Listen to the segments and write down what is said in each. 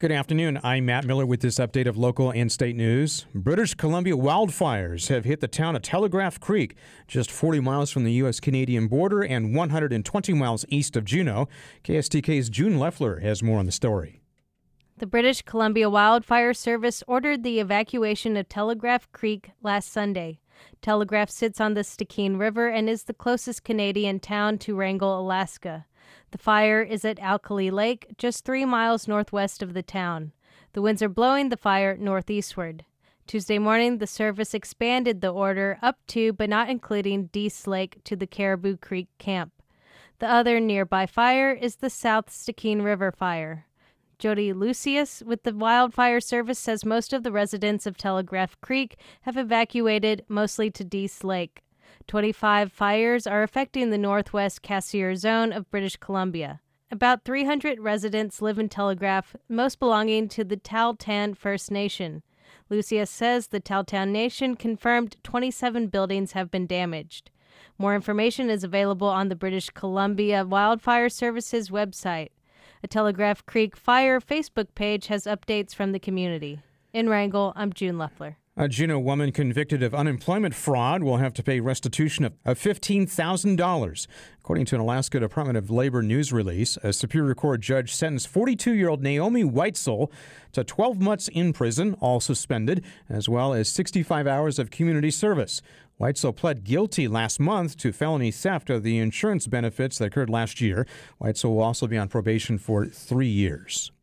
Good afternoon. I'm Matt Miller with this update of local and state news. British Columbia wildfires have hit the town of Telegraph Creek, just 40 miles from the U.S.-Canadian border and 120 miles east of Juneau. KSTK's June Leffler has more on the story. The British Columbia Wildfire Service ordered the evacuation of Telegraph Creek last Sunday. Telegraph sits on the Stikine River and is the closest Canadian town to Wrangell, Alaska. The fire is at Alkali Lake, just 3 miles northwest of the town. The winds are blowing the fire northeastward. Tuesday morning, the service expanded the order up to, but not including, Dease Lake to the Caribou Creek camp. The other nearby fire is the South Stikine River fire. Jody Lucius with the Wildfire Service says most of the residents of Telegraph Creek have evacuated, mostly to Dease Lake. 25 fires are affecting the northwest Cassiar zone of British Columbia. About 300 residents live in Telegraph, most belonging to the Tahltan First Nation. Lucius says the Tahltan Nation confirmed 27 buildings have been damaged. More information is available on the British Columbia Wildfire Service's website. A Telegraph Creek Fire Facebook page has updates from the community. In Wrangell, I'm June Leffler. A Juneau woman convicted of unemployment fraud will have to pay restitution of $15,000. According to an Alaska Department of Labor news release, a Superior Court judge sentenced 42-year-old Naomi Weitzel to 12 months in prison, all suspended, as well as 65 hours of community service. Weitzel pled guilty last month to felony theft of the insurance benefits that occurred last year. Weitzel will also be on probation for 3 years.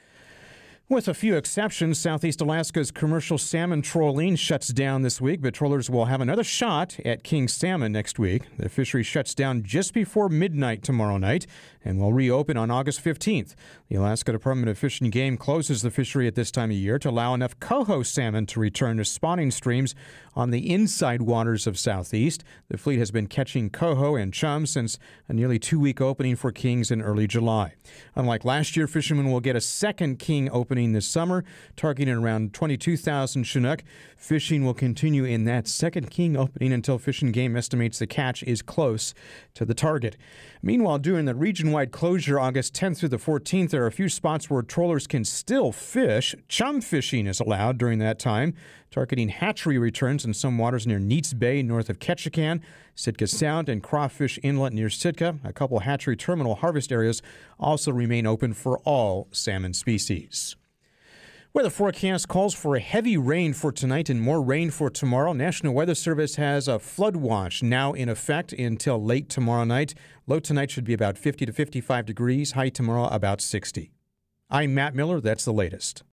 With a few exceptions, Southeast Alaska's commercial salmon trolling shuts down this week, but trollers will have another shot at king salmon next week. The fishery shuts down just before midnight tomorrow night and will reopen on August 15th. The Alaska Department of Fish and Game closes the fishery at this time of year to allow enough coho salmon to return to spawning streams on the inside waters of Southeast. The fleet has been catching coho and chum since a nearly 2-week opening for kings in early July. Unlike last year, fishermen will get a second king opening this summer, targeting around 22,000 Chinook. Fishing will continue in that second king opening until Fish and Game estimates the catch is close to the target. Meanwhile, during the region-wide closure August 10th through the 14th, there are a few spots where trollers can still fish. Chum fishing is allowed during that time, targeting hatchery returns in some waters near Neats Bay north of Ketchikan, Sitka Sound, and Crawfish Inlet near Sitka. A couple hatchery terminal harvest areas also remain open for all salmon species. Weather forecast calls for a heavy rain for tonight and more rain for tomorrow. National Weather Service has a flood watch now in effect until late tomorrow night. Low tonight should be about 50 to 55 degrees. High tomorrow about 60. I'm Matt Miller. That's the latest.